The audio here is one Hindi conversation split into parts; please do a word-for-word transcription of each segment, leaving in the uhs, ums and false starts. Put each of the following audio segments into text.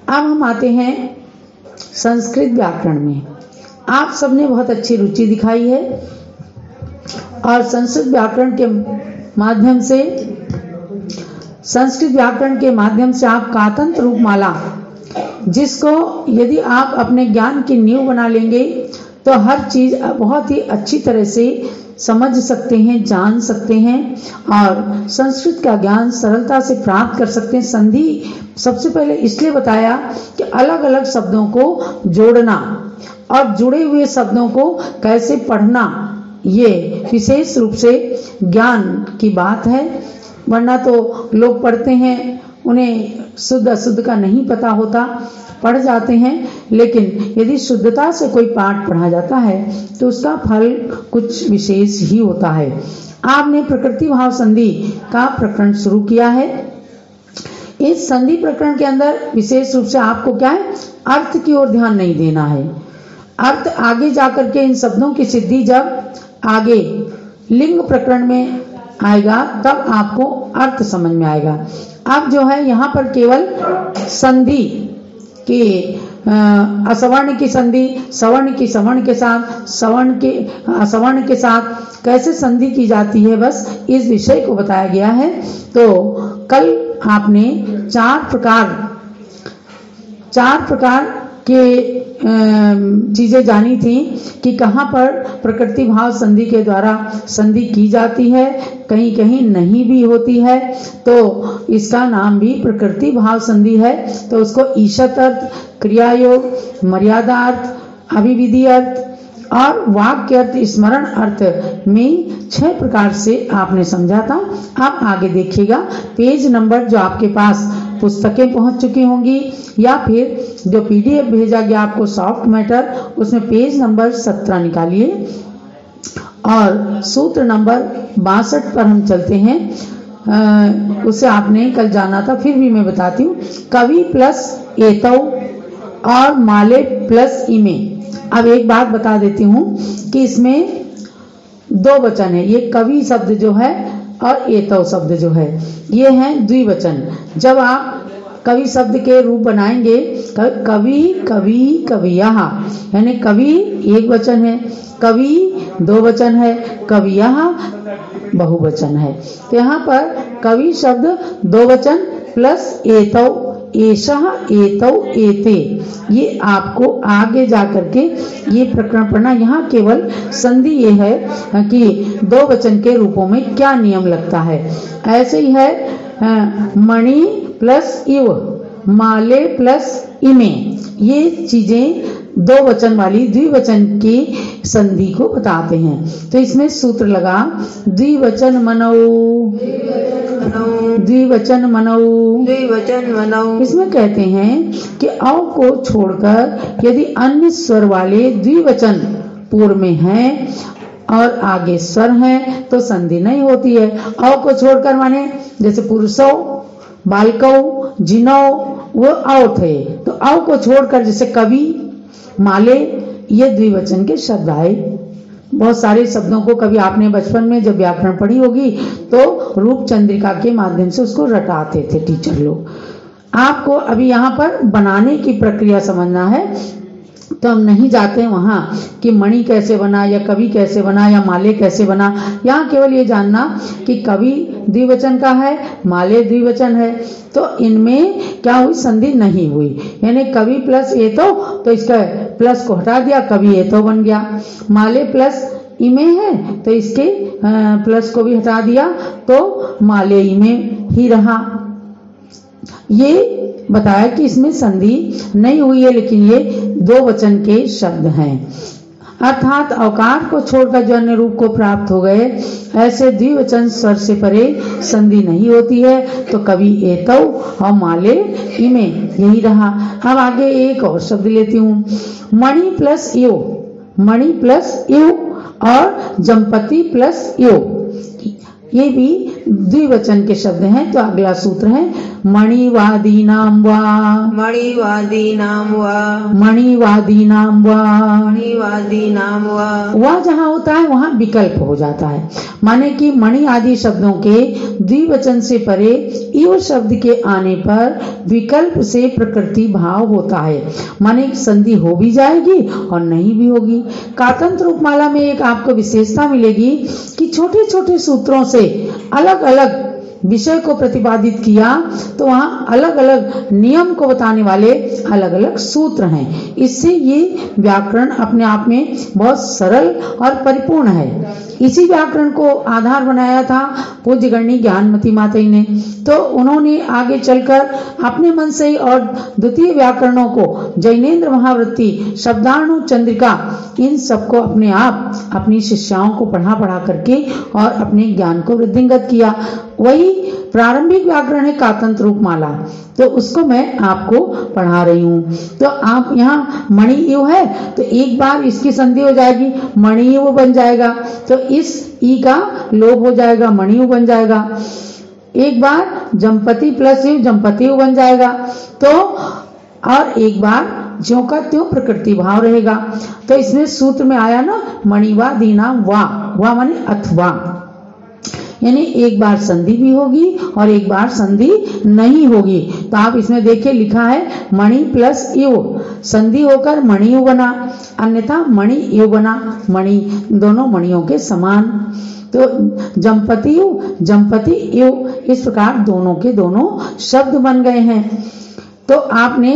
अब हम आते हैं संस्कृत व्याकरण में। आप सबने बहुत अच्छी रुचि दिखाई है और संस्कृत व्याकरण के माध्यम से संस्कृत व्याकरण के माध्यम से आप कातंत्र रूपमाला, जिसको यदि आप अपने ज्ञान की नींव बना लेंगे तो हर चीज बहुत ही अच्छी तरह से समझ सकते हैं, जान सकते हैं और संस्कृत का ज्ञान सरलता से प्राप्त कर सकते हैं। संधि सबसे पहले इसलिए बताया कि अलग अलग शब्दों को जोड़ना और जुड़े हुए शब्दों को कैसे पढ़ना, ये विशेष रूप से ज्ञान की बात है। वरना तो लोग पढ़ते हैं, उन्हें शुद्ध अशुद्ध का नहीं पता होता, पढ़ जाते हैं, लेकिन यदि शुद्धता से कोई पाठ पढ़ा जाता है तो उसका फल कुछ विशेष ही होता है। आपने प्रकृति भाव संधि का प्रकरण शुरू किया है। इस संधि प्रकरण के अंदर विशेष रूप से आपको क्या है, अर्थ की ओर ध्यान नहीं देना है। अर्थ आगे जाकर के इन शब्दों की सिद्धि जब आगे लिंग प्रकरण में आएगा तब आपको अर्थ समझ में आएगा। अब जो है यहाँ पर केवल संधि कि असवर्ण की संधि सवर्ण की सवर्ण के साथ, सवर्ण के असवर्ण के साथ कैसे संधि की जाती है, बस इस विषय को बताया गया है। तो कल आपने चार प्रकार चार प्रकार के चीजें जानी थी कि कहाँ पर प्रकृति भाव संधि के द्वारा संधि की जाती है, कहीं कहीं नहीं भी होती है, तो इसका नाम भी प्रकृति भाव संधि है। तो उसको ईशत अर्थ, क्रियायोग, मर्यादा अर्थ, अभिविधि अर्थ और वाक्य अर्थ, स्मरण अर्थ में छह प्रकार से आपने समझा था। अब आगे देखिएगा, पेज नंबर जो आपके पास पुस्तकें पहुंच चुकी होंगी या फिर जो पीडीएफ भेजा गया आपको सॉफ्ट मैटर, उसमें पेज नंबर सत्रह निकालिए और सूत्र नंबर बासठ पर हम चलते हैं। आ, उसे आपने कल जाना था, फिर भी मैं बताती हूँ। कवि प्लस एतौ और माले प्लस इमे। अब एक बात बता देती हूँ कि इसमें दो वचन है। ये कवि शब्द जो है और एतौ शब्द जो है ये हैं द्विवचन। जब आप कवि शब्द के रूप बनाएंगे, कवि कवि कवियः, यानी कवि एक वचन है, कवि दो वचन है, कवियः बहुवचन है। तो यहाँ पर कवि शब्द दो वचन प्लस एतौ, एषः, एतौ, एते, ये आपको आगे जाकर के ये प्रकरण पढ़ना। यहाँ केवल संधि ये है कि दो वचन के रूपों में क्या नियम लगता है। ऐसे ही है मणि प्लस इव, माले प्लस इमे, ये चीजें दो वचन वाली द्विवचन की संधि को बताते हैं। तो इसमें सूत्र लगा द्विवचन मनौ, द्विवचन मनौ, द्विवचन मनौ। इसमें कहते हैं कि औ को छोड़कर यदि अन्य स्वर वाले द्विवचन पूर्व में हैं और आगे स्वर हैं तो संधि नहीं होती है। औ को छोड़कर माने जैसे पुरुषौ, बालकौ, जिनौ, वो औ थे, तो औ को छोड़कर जैसे कवि, माले, ये द्विवचन के शब्द आए। बहुत सारे शब्दों को कभी आपने बचपन में जब व्याकरण पढ़ी होगी तो रूप चंद्रिका के माध्यम से उसको रटाते थे टीचर लोग। आपको अभी यहाँ पर बनाने की प्रक्रिया समझना है, तो हम नहीं जाते हैं वहां कि मणि कैसे बना या कवि कैसे बना या माले कैसे बना। यहाँ केवल ये जानना कि कवि द्विवचन का है, माले द्विवचन है, तो इनमें क्या हुई, संधि नहीं हुई। यानी कवि प्लस एतो, तो इसका प्लस को हटा दिया, कवि एतो बन गया। माले प्लस इमे है तो इसके प्लस को भी हटा दिया तो माले इमे ही रहा। ये बताया कि इसमें संधि नहीं हुई है, लेकिन ये दो वचन के शब्द हैं। अर्थात अवकार को छोड़कर जो अन्य रूप को प्राप्त हो गए, ऐसे द्विवचन स्वर से परे संधि नहीं होती है। तो कवि एतौ और माले इमे यही रहा। अब आगे एक और शब्द लेती हूँ, मणि प्लस यो, मणि प्लस यो और जमपति प्लस यो, ये भी द्विवचन के शब्द हैं तो अगला सूत्र है मणिवादीनां वा। मणिवादीनां वा। मणिवादीनां वा। मणिवादीनां वा। वह जहाँ होता है वहाँ विकल्प हो जाता है, माने कि मणि आदि शब्दों के द्विवचन से परे इव शब्द के आने पर विकल्प से प्रकृति भाव होता है, माने संधि हो भी जाएगी और नहीं भी होगी। कातंत्र रूपमाला में एक आपको विशेषता मिलेगी कि छोटे छोटे सूत्रों से अलग अलग विषय को प्रतिपादित किया तो वहाँ अलग अलग नियम को बताने वाले अलग अलग सूत्र हैं। इससे ये व्याकरण अपने आप में बहुत सरल और परिपूर्ण है। इसी व्याकरण को आधार बनाया था पूज्य गणनी ज्ञानमती माता ने, तो उन्होंने आगे चलकर अपने मन से ही और द्वितीय व्याकरणों को जैनेन्द्र महावृत्ति, शब्दाणु चंद्रिका, इन सबको अपने आप अपनी शिष्याओं को पढ़ा पढ़ा करके और अपने ज्ञान को वृद्धिंगत किया। वही प्रारंभिक व्याकरण है कातंत्र रूपमाला, तो उसको मैं आपको पढ़ा रही हूँ। तो आप यहाँ मणि इव है तो एक बार इसकी संधि हो जाएगी, मणि इव बन जाएगा, तो इस ई का लोप हो जाएगा, मणि इव बन जाएगा। एक बार जमपति प्लस इव जमपति इव बन जाएगा, तो और एक बार ज्यों का त्यों प्रकृति भाव रहेगा। तो इसमें सूत्र में आया ना मणिवादीनां वा, वा माने अथवा, यानी एक बार संधि भी होगी और एक बार संधि नहीं होगी। तो आप इसमें देखिए लिखा है मणि प्लस इव, संधि होकर मणि इव बना, अन्यथा मणि इव बना, मणि दोनों मणियों के समान। तो जमपति इव जमपति इव, इस प्रकार दोनों के दोनों शब्द बन गए हैं। तो आपने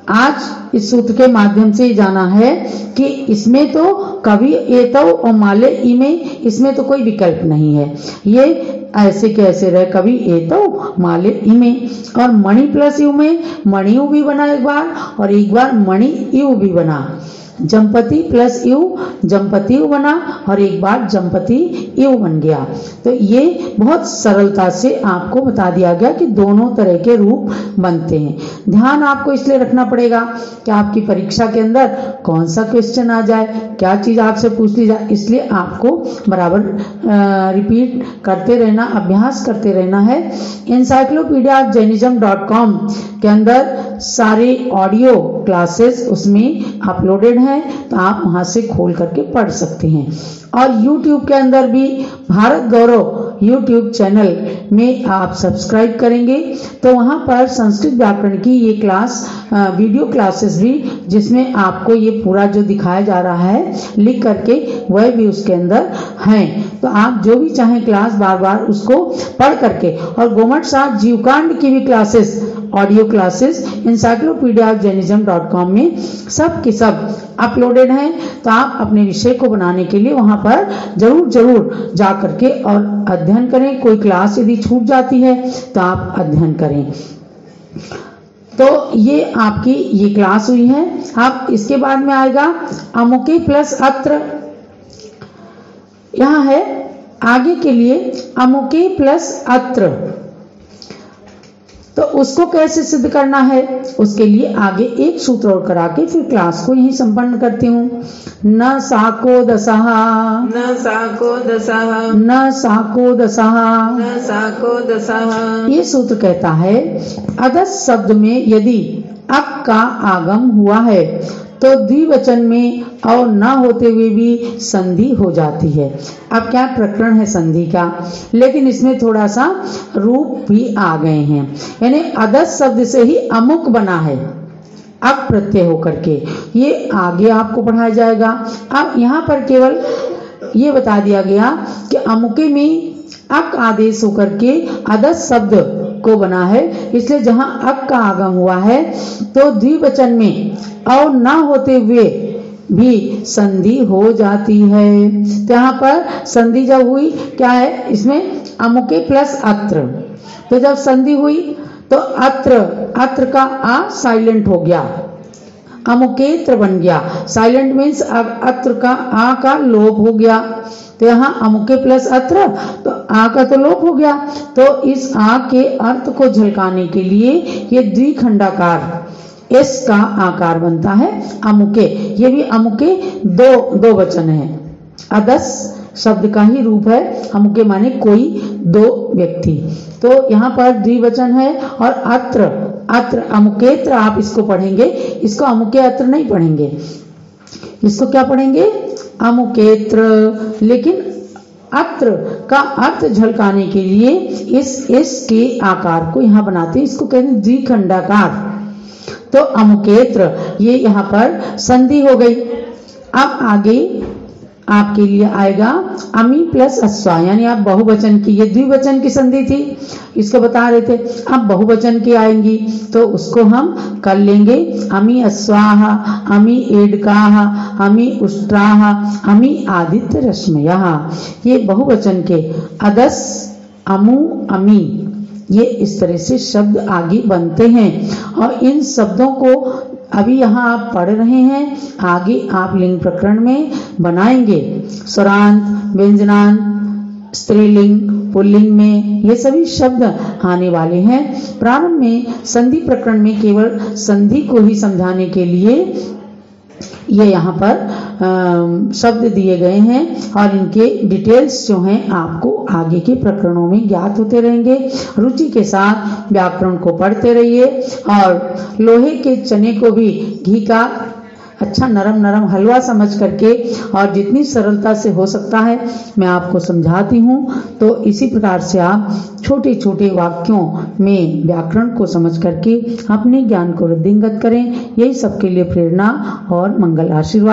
आज इस सूत्र के माध्यम से जाना है कि इसमें तो कवि एतौ और माले ई में इसमें तो कोई विकल्प नहीं है, ये ऐसे कैसे रहे कवि एतौ माले ई में। और मणि प्लस यू में मणि यू भी बना एक बार और एक बार मणि यू भी बना। जमपति प्लस यू जमपति यू बना और एक बार जमपति यू बन गया। तो ये बहुत सरलता से आपको बता दिया गया कि दोनों तरह के रूप बनते हैं। ध्यान आपको इसलिए रखना पड़ेगा कि आपकी परीक्षा के अंदर कौन सा क्वेश्चन आ जाए, क्या चीज आपसे पूछ ली जाए, इसलिए आपको बराबर रिपीट करते रहना, अभ्यास करते रहना है। एनसाइक्लोपीडिया जैनिज्म डॉट कॉम के अंदर सारे ऑडियो क्लासेस उसमें अपलोडेड हैं, तो आप वहां से खोल करके पढ़ सकते हैं। और YouTube के अंदर भी भारत गौरव YouTube चैनल में आप सब्सक्राइब करेंगे तो वहां पर संस्कृत व्याकरण की ये क्लास वीडियो क्लासेस भी, जिसमें आपको ये पूरा जो दिखाया जा रहा है लिख करके, वह भी उसके अंदर हैं। तो आप जो भी चाहें क्लास बार बार उसको पढ़ करके, और गोमट साथ जीवकांड की भी classes audio classes encyclopedia Jainism dot com में सब के सब अपलोडेड हैं। तो आप अपने विषय को बनाने के लिए वहां पर जरूर जरूर जा करके और अध्ययन करें। कोई क्लास यदि छूट जाती है तो आप अध्ययन करें। तो ये आपकी ये क्लास हुई है। आप इसके बाद में आएगा अमुके प्लस अत्र, यहां है आगे के लिए अमुके प्लस अत्र, तो उसको कैसे सिद्ध करना है उसके लिए आगे एक सूत्र और करा के फिर क्लास को यहीं संपन्न करती हूँ। न साको दसहा, न साको दसहा, न साको दसहा, न साको दसहा। ये सूत्र कहता है अदस शब्द में यदि अक का आगम हुआ है तो द्विवचन में और न होते हुए भी संधि हो जाती है। अब क्या प्रकरण है संधि का, लेकिन इसमें थोड़ा सा रूप भी आ गए हैं, यानी अदस शब्द से ही अमुक बना है अब प्रत्यय होकर के, ये आगे आपको पढ़ाया जाएगा। अब यहाँ पर केवल ये बता दिया गया कि अमुके में अक आदेश होकर के अदस शब्द को बना है, इसलिए जहां अक का आगम हुआ है तो द्विवचन में और ना होते हुए भी संधि हो जाती है। तो यहाँ पर संधि जब हुई क्या है, इसमें अमुके प्लस अत्र, तो जब संधि हुई तो अत्र, अत्र का आ साइलेंट हो गया, अमुकेत्र बन गया। साइलेंट मीन्स अब अत्र का आ का लोप हो गया, तो यहाँ अमुके प्लस अत्र, तो आ का तो लोप हो गया। तो इस आ के अर्थ को झलकाने के लिए ये द्विखंडाकार एस का आकार बनता है अमुके। ये भी अमुके दो दो वचन है, अदस शब्द का ही रूप है। अमुके माने कोई, दो व्यक्ति। तो यहाँ पर द्विवचन है और अत्र, अत्र अमुकेत्र आप इसको पढ़ेंगे, इसको अमुके अत्र नहीं पढ़ेंगे, इसको क्या पढ़ेंगे, अमुकेत्र। लेकिन अत्र का अर्थ झलकाने के लिए इस इस के आकार को यहाँ बनाते हैं, इसको कहते हैं द्विखंडाकार। तो अमुकेत्र ये यहाँ पर संधि हो गई। अब आगे आपके लिए आएगा अमी प्लस अस्वा, यानी आप बहुवचन की, ये द्विवचन की संधि थी, इसको बता रहे थे। अब बहुवचन की आएंगी तो उसको हम कर लेंगे अमी अस्वाहा, अमी एडकाहा, अमी उष्ट्राहा, अमी आदित्य रश्मयः। ये बहुवचन के अदस, अमु, अमी, ये इस तरह से शब्द आगे बनते हैं। और इन शब्दों को अभी यहाँ आप पढ़ रहे हैं, आगे आप लिंग प्रकरण में बनाएंगे। स्वरांत, व्यंजनांत, स्त्रीलिंग, पुल्लिंग में ये सभी शब्द आने वाले हैं। प्रारंभ में संधि प्रकरण में केवल संधि को ही समझाने के लिए ये यहाँ पर शब्द दिए गए हैं और इनके डिटेल्स जो हैं आपको आगे के प्रकरणों में ज्ञात होते रहेंगे। रुचि के साथ व्याकरण को पढ़ते रहिए और लोहे के चने को भी घी का अच्छा नरम नरम हलवा समझ करके और जितनी सरलता से हो सकता है मैं आपको समझाती हूँ। तो इसी प्रकार से आप छोटे छोटे वाक्यों में व्याकरण को समझ करके अपने ज्ञान को वृद्धिंगत करें। यही सबके लिए प्रेरणा और मंगल आशीर्वाद।